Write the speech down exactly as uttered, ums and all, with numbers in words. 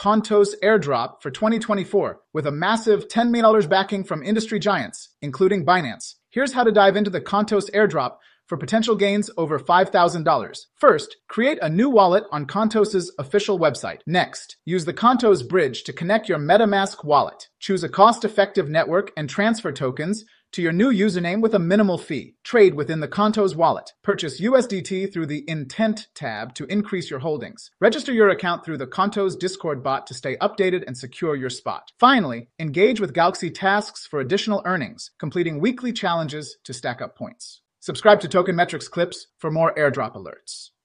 Contos airdrop for twenty twenty-four with a massive ten million dollars backing from industry giants, including Binance. Here's how to dive into the Contos airdrop for potential gains over five thousand dollars. First, create a new wallet on Contos' official website. Next, use the Contos bridge to connect your MetaMask wallet. Choose a cost-effective network and transfer tokens to your new username with a minimal fee. Trade within the Contos wallet. Purchase U S D T through the Intent tab to increase your holdings. Register your account through the Contos Discord bot to stay updated and secure your spot. Finally, engage with Galaxy Tasks for additional earnings, completing weekly challenges to stack up points. Subscribe to Token Metrics Clips for more airdrop alerts.